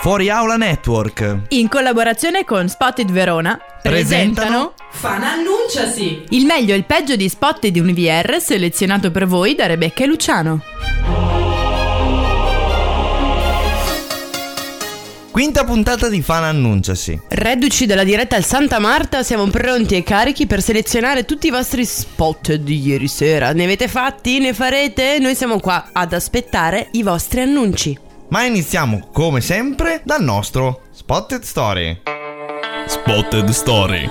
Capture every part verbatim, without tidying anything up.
Fuori Aula Network, in collaborazione con Spotted Verona, presentano Fanannunciasi, il meglio e il peggio di Spotted U N V R selezionato per voi da Rebecca e Luciano. quinta puntata di Fanannunciasi. Reduci dalla diretta al Santa Marta, siamo pronti e carichi per selezionare tutti i vostri spot di ieri sera. Ne avete fatti? Ne farete? Noi siamo qua ad aspettare i vostri annunci. Ma iniziamo come sempre dal nostro Spotted Story. Spotted Story.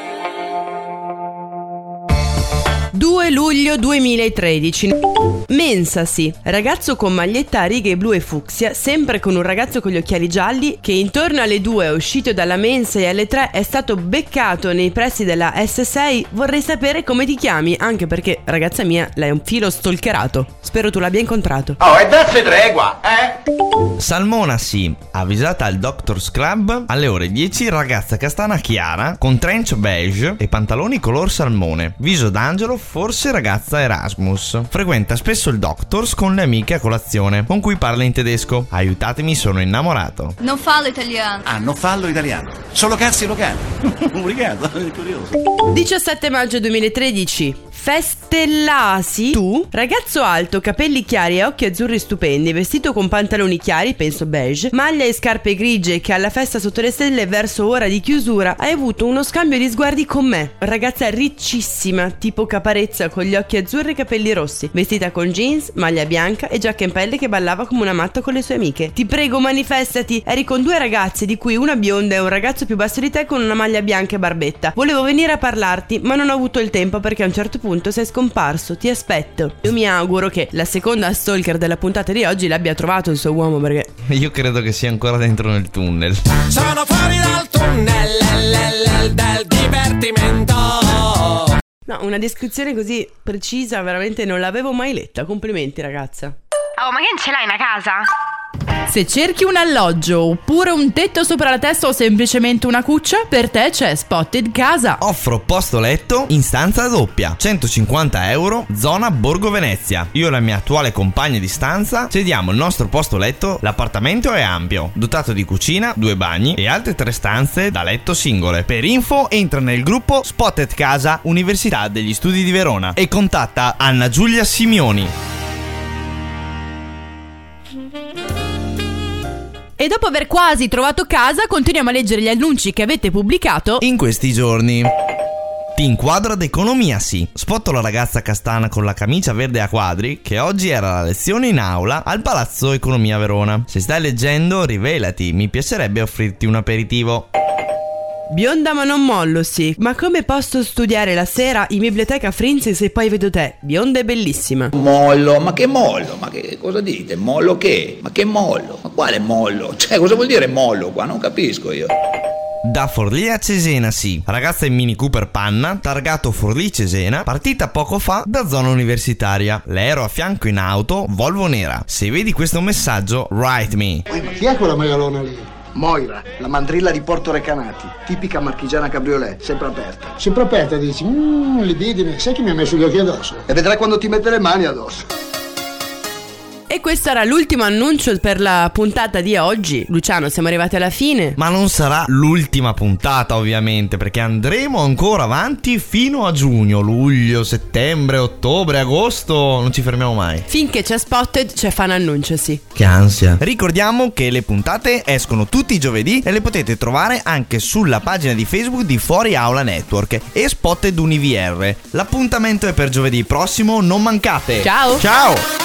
due luglio duemilatredici. Mensasi, ragazzo con maglietta a righe blu e fucsia, sempre con un ragazzo con gli occhiali gialli, che intorno alle due è uscito dalla mensa e alle tre è stato beccato nei pressi della S sei. Vorrei sapere come ti chiami, anche perché, ragazza mia, lei è un filo stalkerato. Spero tu l'abbia incontrato. Oh, e dassi tregua, eh? Salmona sì, avvisata al Doctor's Club alle ore dieci, ragazza castana chiara con trench beige e pantaloni color salmone, viso d'angelo, forse ragazza Erasmus. Frequenta spesso il Doctor's con le amiche a colazione, con cui parla in tedesco. Aiutatemi, sono innamorato. Non fallo italiano. Ah, non fallo italiano. Solo cazzi locali. Obrigado, è curioso. diciassette maggio duemilatredici. Festellasi, tu, ragazzo alto, capelli chiari e occhi azzurri stupendi, vestito con pantaloni chiari, penso beige, maglia e scarpe grigie, che alla festa sotto le stelle verso ora di chiusura hai avuto uno scambio di sguardi con me. Ragazza riccissima, tipo Caparezza, con gli occhi azzurri e capelli rossi, vestita con jeans, maglia bianca e giacca in pelle, che ballava come una matta con le sue amiche. Ti prego, manifestati. Eri con due ragazze, di cui una bionda e un ragazzo più basso di te con una maglia bianca e barbetta. Volevo venire a parlarti, ma non ho avuto il tempo perché a un certo punto sei scomparso. Ti aspetto. Io mi auguro che la seconda stalker della puntata di oggi l'abbia trovato il suo uomo, perché Io credo che sia ancora dentro nel tunnel. Sono fuori dal tunnel del, del divertimento. no, una descrizione così precisa veramente non l'avevo mai letta. Complimenti, ragazza. Oh, ma che ce l'hai una casa? Se cerchi un alloggio oppure un tetto sopra la testa o semplicemente una cuccia, per te c'è Spotted Casa. Offro posto letto in stanza doppia, centocinquanta euro, zona Borgo Venezia. Io e la mia attuale compagna di stanza cediamo il nostro posto letto. L'appartamento è ampio, dotato di cucina, due bagni e altre tre stanze da letto singole. Per info entra nel gruppo Spotted Casa Università degli Studi di Verona e contatta Anna Giulia Simioni. E dopo aver quasi trovato casa, continuiamo a leggere gli annunci che avete pubblicato In questi giorni ti inquadro ad economia sì. Spotto la ragazza castana con la camicia verde a quadri, che oggi era la lezione in aula al Palazzo Economia Verona. Se stai leggendo, rivelati, mi piacerebbe offrirti un aperitivo. Bionda ma non mollo, sì. Ma come posso studiare la sera in biblioteca Frinzi se poi vedo te? Bionda è bellissima. Mollo, ma che mollo? Ma che cosa dite? Mollo che? Ma che mollo? Ma quale mollo? Cioè, cosa vuol dire mollo qua? Non capisco io. Da Forlì a Cesena sì. Ragazza in Mini Cooper panna, targato Forlì Cesena, partita poco fa da zona universitaria. L'aereo a fianco in auto, Volvo nera. Se vedi questo messaggio, write me. Ma chi è quella megalona lì? Moira, la mandrilla di Porto Recanati, tipica marchigiana cabriolet, sempre aperta. Sempre aperta, dici, mmm, libidine, sai chi mi ha messo gli occhi addosso? E vedrai quando ti mette le mani addosso. E questo era l'ultimo annuncio per la puntata di oggi. Luciano, siamo arrivati alla fine. Ma non sarà l'ultima puntata ovviamente, perché andremo ancora avanti fino a giugno, luglio, settembre, ottobre, agosto. Non ci fermiamo mai. Finché c'è Spotted c'è Fanannunciasi. Che ansia. Ricordiamo che le puntate escono tutti i giovedì e le potete trovare anche sulla pagina di Facebook di Fuori Aula Network e Spotted U N V R. L'appuntamento è per giovedì prossimo, non mancate. Ciao. Ciao.